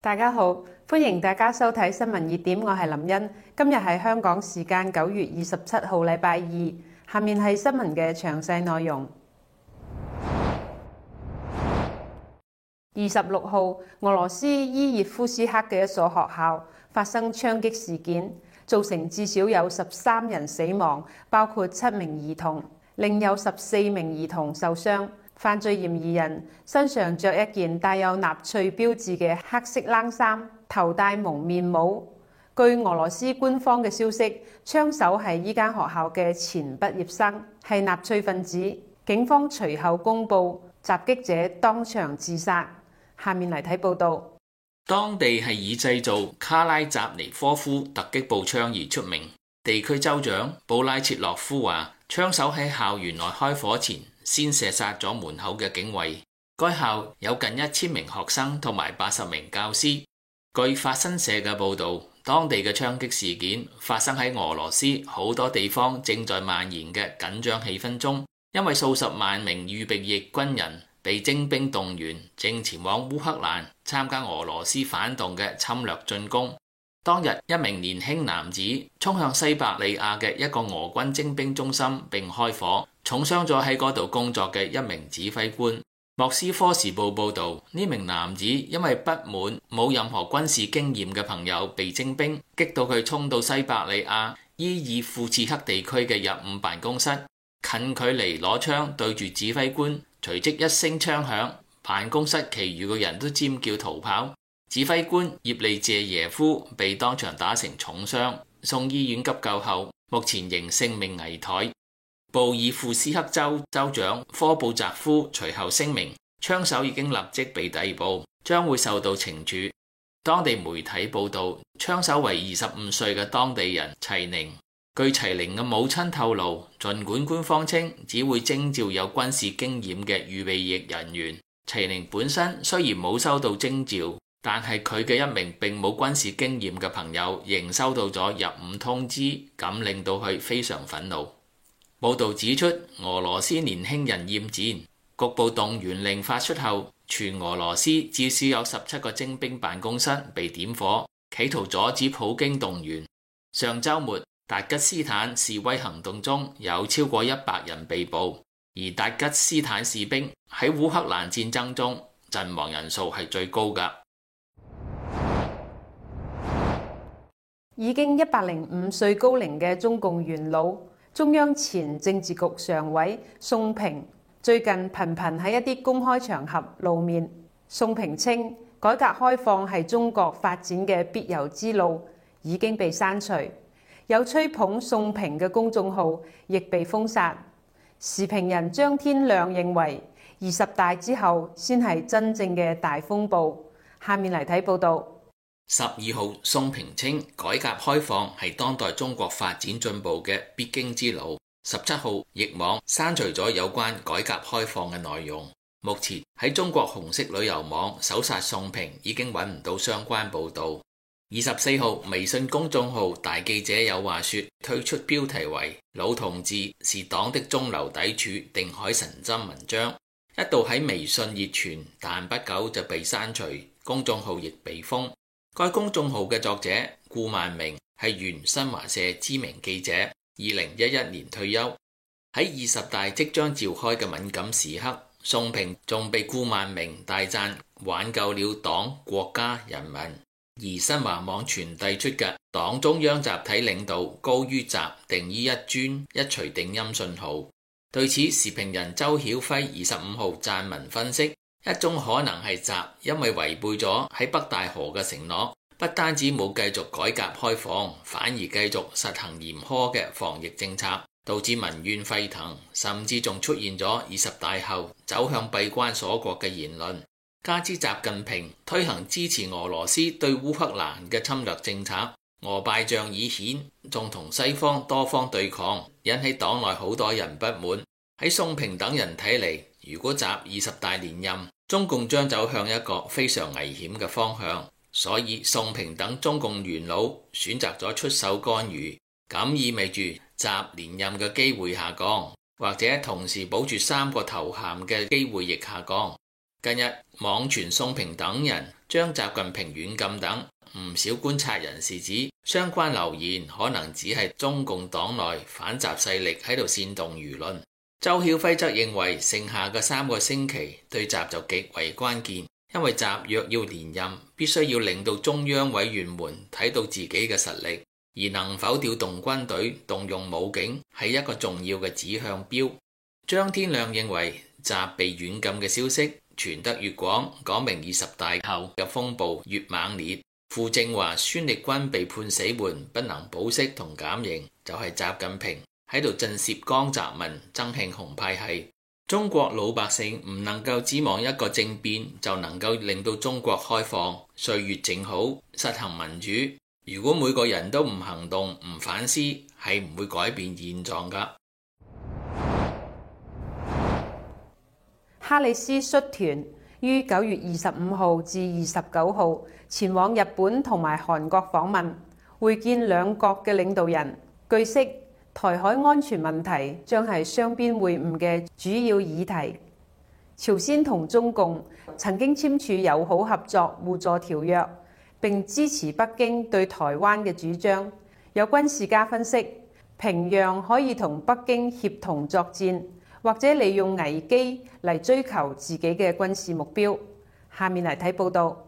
大家好，歡迎大家收睇新聞熱點，我係林茵。今日係香港時間9月27號，禮拜二。下面係新聞嘅詳細內容。26號，俄羅斯伊熱夫斯克嘅一所學校發生槍擊事件，造成至少有13人死亡，包括7名兒童，另有14名兒童受傷。犯罪嫌疑人身上着一件帶有納粹標誌嘅黑色冷衫，頭戴蒙面帽。據俄羅斯官方嘅消息，槍手係呢間學校嘅前畢業生，係納粹分子。警方隨後公佈襲擊者當場自殺。下面嚟睇報導。 當地係以製造卡拉扎尼科夫突擊步槍而出名。地區州長布拉切洛夫話，槍手喺校園內開火前先射殺咗門口嘅警衛。該校有近1000名學生同埋80名教師。據法新社嘅報導，當地嘅槍擊事件發生喺俄羅斯好多地方正在蔓延嘅緊張氣氛中，因為數十萬名預備役軍人被徵兵動員，正前往烏克蘭參加俄羅斯反動嘅侵略進攻。當日，一名年輕男子衝向西伯利亞嘅一個俄軍徵兵中心並開火，重傷咗喺嗰度工作嘅一名指揮官。莫斯科時報報導，呢名男子因為不滿冇任何軍事經驗嘅朋友被徵兵，激到佢衝到西伯利亞伊爾庫茨克地區嘅入伍辦公室，近距離攞槍對住指揮官，隨即一聲槍響，辦公室其餘嘅人都尖叫逃跑。指揮官葉利謝耶夫被當場打成重傷，送醫院急救後，目前仍性命危殆。布爾庫斯克州州長科布澤夫隨後聲明，槍手已經立即被逮捕，將會受到懲處。當地媒體報道，槍手為25歲嘅當地人齊寧。據齊寧嘅母親透露，儘管官方稱只會徵召有軍事經驗嘅預備役人員，齊寧本身雖然冇收到徵召，但係佢嘅一名並冇軍事經驗嘅朋友仍收到咗入伍通知，咁令到佢非常憤怒。報導指出，俄羅斯年輕人厭戰，局部動員令發出後，全俄羅斯至少有17個徵兵辦公室被點火，企圖阻止普京動員。上週末，達吉斯坦示威行動中有超過100人被捕，而達吉斯坦士兵喺烏克蘭戰爭中陣亡人數係最高㗎。 已經105歲高齡嘅中共元老、中央前政治局常委宋平最近頻頻喺一啲公開場合露面。宋平稱，改革開放係中國發展嘅必由之路，已經被刪除。有吹捧宋平嘅公眾號亦被封殺。時評人張天亮認為，20大之後先係真正嘅大風暴。下面嚟睇報導。 12號，宋平稱改革開放係當代中國發展進步嘅必經之路。17號，譯網刪除咗有關改革開放嘅內容。目前喺中國紅色旅遊網搜索宋平已經揾唔到相關報導。24號，微信公眾號大記者有話說推出標題為老同志是黨的中流砥柱定海神針文章，一度喺微信熱傳，但不久就被刪除，公眾號亦被封。該公眾號嘅作者顧萬明係原新華社知名記者，2011年退休。喺20大即將召開嘅敏感時刻，宋平仲被顧萬明大讚挽救了黨、國家、人民。而新華網傳遞出嘅黨中央集體領導高於習定於一尊一錘定音信號。對此，時評人周曉輝25號撰文分析，一種可能係習因為違背咗喺北大河嘅承諾，不單止冇繼續改革開放，反而繼續實行嚴苛嘅防疫政策，導致民怨沸騰，甚至仲出現咗20大後走向閉關鎖國嘅言論。加之習近平推行支持俄羅斯對烏克蘭嘅侵略政策，俄敗仗已顯，仲同西方多方對抗，引起黨內好多人不滿。喺宋平等人睇嚟，如果習20大連任，中共將走向一個非常危險嘅方向，所以宋平等中共元老選擇咗出手干預，咁意味住習連任嘅機會下降，或者同時保住3個頭銜嘅機會亦下降。 近日網傳宋平等人將習近平軟禁等，唔少觀察人士指相關流言可能只係中共黨內反習勢力喺度煽動輿論。周曉輝則認為剩下嘅3個星期對習就極為關鍵，因為習若要連任，必須要令到中央委員們睇到自己嘅實力，而能否調動軍隊、動用武警係一個重要嘅指向標。張天亮認為習被軟禁嘅消息傳得越廣，講明20大後嘅風暴越猛烈。傅政華、孫力軍被判死緩，不能保釋同減刑，就係習近平喺度震懾江澤民、曾慶紅派系。中國老百姓唔能夠指望一個政變就能夠令到中國開放、歲月靜好、實行民主。如果每個人都唔行動、唔反思，係唔會改變現狀㗎。 哈里斯率團於9月25號至29號前往日本同埋韓國訪問，會見兩國嘅領導人。據悉，台海安全問題將係雙邊會晤嘅主要議題。朝鮮同中共曾經簽署友好合作互助條約，並支持北京對台灣嘅主張。有軍事家分析，平壤可以同北京協同作戰，或者利用危機嚟追求自己嘅軍事目標。下面嚟睇報道。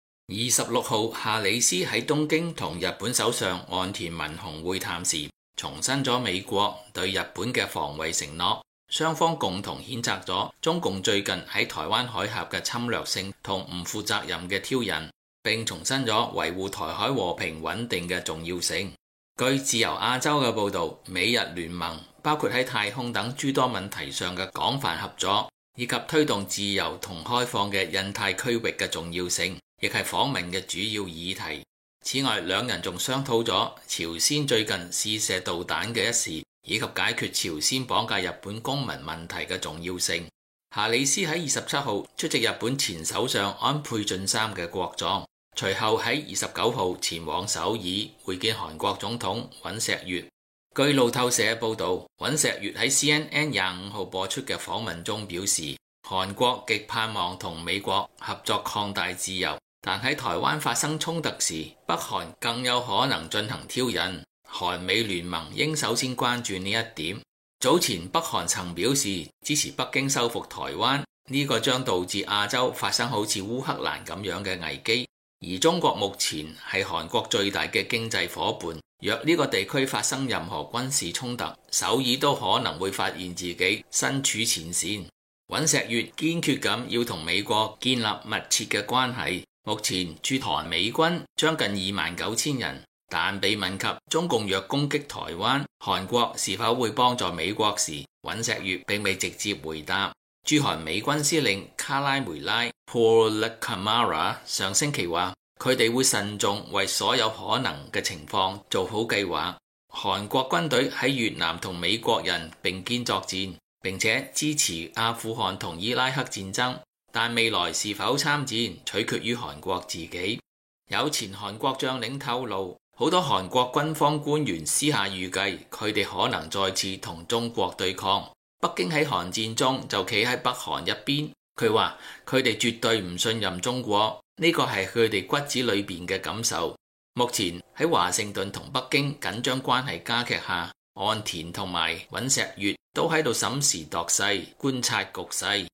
26號，夏里斯喺東京同日本首相岸田文雄會談時，重申咗美國對日本嘅防衛承諾。雙方共同譴責咗中共最近喺台灣海峽嘅侵略性同唔負責任嘅挑釁，並重申咗維護台海和平穩定嘅重要性。據自由亞洲嘅報導，美日聯盟包括喺太空等諸多問題上嘅廣泛合作，以及推動自由同開放嘅印太區域嘅重要性，亦係訪問嘅主要議題。此外，兩人仲商討咗朝鮮最近試射導彈嘅一事，以及解決朝鮮綁架日本公民問題嘅重要性。夏里斯喺27號出席日本前首相安倍晉三嘅國葬，隨後喺29號前往首爾會見韓國總統尹錫悅。據路透社報導，尹錫悅喺 CNN 25號播出嘅訪問中表示，韓國極盼望同美國合作擴大自由，但喺台灣發生衝突時，北韓更有可能進行挑釁。韓美聯盟應首先關注呢一點。早前北韓曾表示支持北京收復台灣，呢個將導致亞洲發生好似烏克蘭咁樣嘅危機。而中國目前係韓國最大嘅經濟夥伴，若呢個地區發生任何軍事衝突，首爾都可能會發現自己身處前線。尹錫悅堅決咁要同美國建立密切嘅關係。目前駐韓美軍將近29,000人，但被問及中共若攻擊台灣，韓國是否會幫助美國時，尹錫悅並未直接回答。駐韓美軍司令卡拉梅拉 Paul Camara 上星期話，佢哋會慎重為所有可能嘅情況做好計劃。韓國軍隊喺越南同美國人並肩作戰，並且支持阿富汗同伊拉克戰爭，但未來是否參戰取決於韓國自己。有前韓國將領透露，好多韓國軍方官員私下預計佢哋可能再次同中國對抗。北京喺韓戰中就企喺北韓一邊，佢話佢哋絕對唔信任中國，呢個係佢哋骨子裏邊嘅感受。目前喺華盛頓同北京緊張關係加劇下，岸田同埋尹錫悅都喺度審時度勢，觀察局勢。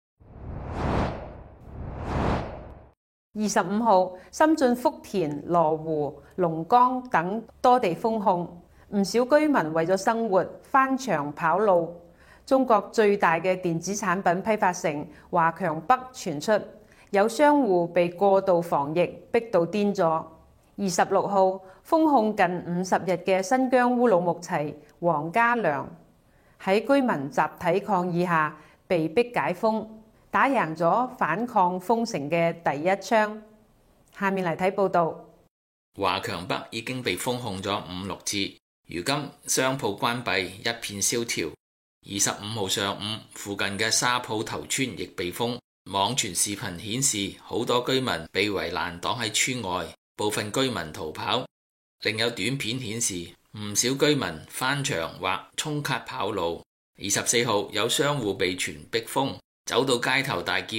25號，深圳福田、羅湖、龍崗等多地封控，唔少居民為咗生活翻牆跑路。中國最大嘅電子產品批發城華強北傳出，有商戶被過度防疫逼到癲咗。26號，封控近50日嘅新疆烏魯木齊黃家梁喺居民集體抗議下被逼解封，打贏咗反抗封城嘅第一槍。下面嚟睇報道。 華強北已經被封控咗5-6次，如今商鋪關閉，一片蕭條。25號上午，附近嘅沙浦頭村亦被封。網傳視頻顯示，好多居民被圍欄擋喺村外，部分居民逃跑。另有短片顯示，唔少居民翻牆或衝卡跑路。24號有商戶被傳逼封，走到街頭大叫，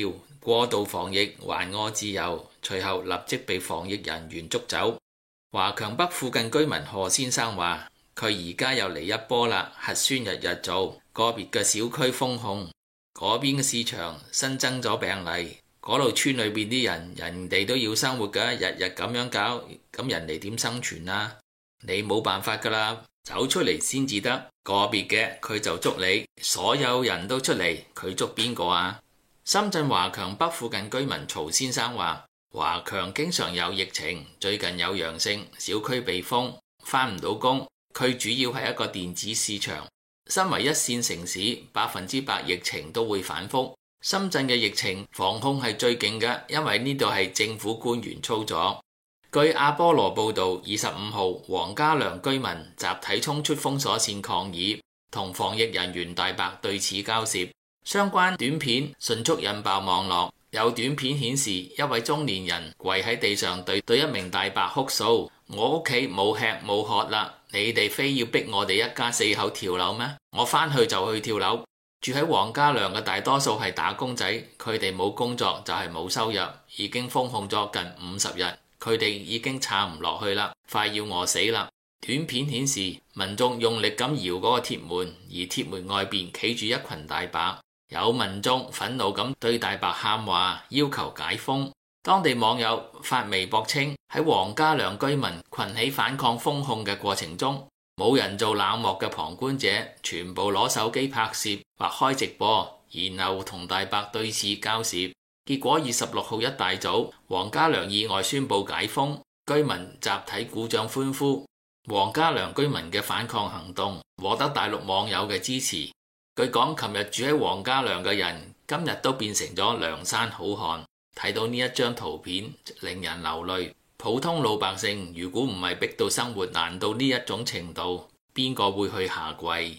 過度防疫還我自由，隨後立即被防疫人員捉走。華強北附近居民何先生話：佢而家又嚟一波啦，核酸日日做，個別嘅小區封控，嗰邊嘅市場新增咗病例，嗰度村裏邊啲人哋都要生活㗎，日日咁樣搞，咁人哋點生存啊？你冇辦法㗎啦，走出嚟先至得。個別嘅佢就捉你，所有人都出嚟，佢捉邊個啊？深圳華強北附近居民曹先生話：華強經常有疫情，最近有陽性，小區被封，返唔到工。佢主要係一個電子市場。身為一線城市，100%疫情都會反覆。深圳嘅疫情防控係最勁嘅，因為呢度係政府官員操作。據阿波羅報導，25號黃家良居民集體衝出封鎖線抗議，同防疫人員大白對峙交涉，相關短片迅速引爆網絡。有短片顯示一位中年人跪喺地上對一名大白哭訴：我屋企冇吃冇喝啦，你哋非要逼我哋一家4口跳樓咩？我返去就去跳樓。住喺黃家良嘅大多數係打工仔，佢哋冇工作就係冇收入，已經封控咗近50日。佢哋已經撐唔落去啦，快要餓死啦。短片顯示民眾用力咁搖嗰個鐵門，而鐵門外邊企住一群大白，有民眾憤怒咁對大白喊話，要求解封。當地網友發微博稱，喺黃家良居民群起反抗封控嘅過程中，冇人做冷漠嘅旁觀者，全部攞手機拍攝或開直播，然後同大白對峙交涉。結果26號一大早，黃家良意外宣布解封，居民集體鼓掌歡呼。黃家良居民嘅反抗行動獲得大陸網友嘅支持。據講，琴日住喺黃家良嘅人，今日都變成咗梁山好漢。睇到呢一張圖片，令人流淚。普通老百姓如果唔係逼到生活難到呢一種程度，邊個會去下跪？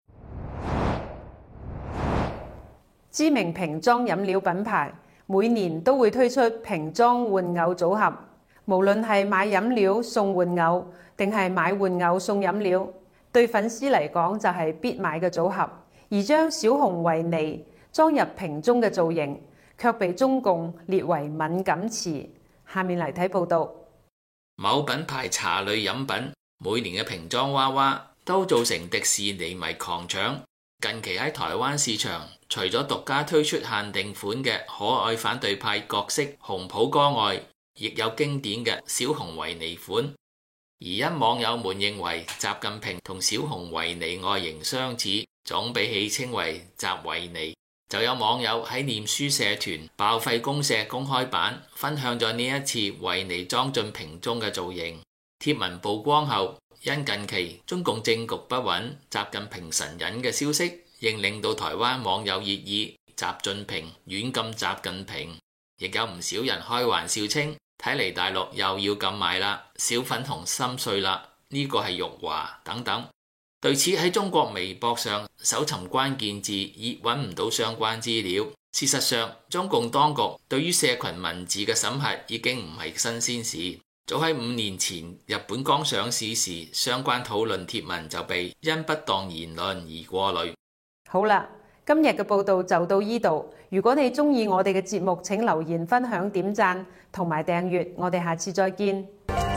知名瓶裝飲料品牌每年都會推出瓶裝玩偶組合，無論係買飲料送玩偶，定係買玩偶送飲料，對粉絲嚟講就係必買嘅組合。而將小熊維尼裝入瓶中嘅造型，卻被中共列為敏感詞。下面嚟睇報道。 某品牌茶類飲品每年嘅瓶裝娃娃都造成迪士尼迷狂搶。近期喺台灣市場，除咗獨家推出限定款嘅可愛反對派角色熊抱哥外，亦有經典嘅小熊維尼款。而因網友們認為習近平同小熊維尼外形相似，總被戲稱為習維尼，就有網友喺臉書社團爆廢公社公開版分享咗呢一次維尼裝進瓶中嘅造型。貼文曝光後，因近期中共政局不穩、習近平神隱嘅消息，仍令到台灣網友熱議習近平軟禁習近平，亦有唔少人開玩笑稱，睇嚟大陸又要禁賣啦，小粉紅心碎啦，呢個係辱華等等。對此喺中國微博上搜尋關鍵字，亦揾唔到相關資料。事實上，中共當局對於社群文字嘅審核已經唔係新鮮事。早喺5年前，日本剛上市時，相關討論貼文就被因不當言論而過濾。 好啦，今日嘅報道就到呢度。如果你中意我哋嘅節目，請留言、分享、點讚同埋訂閱。我哋下次再見。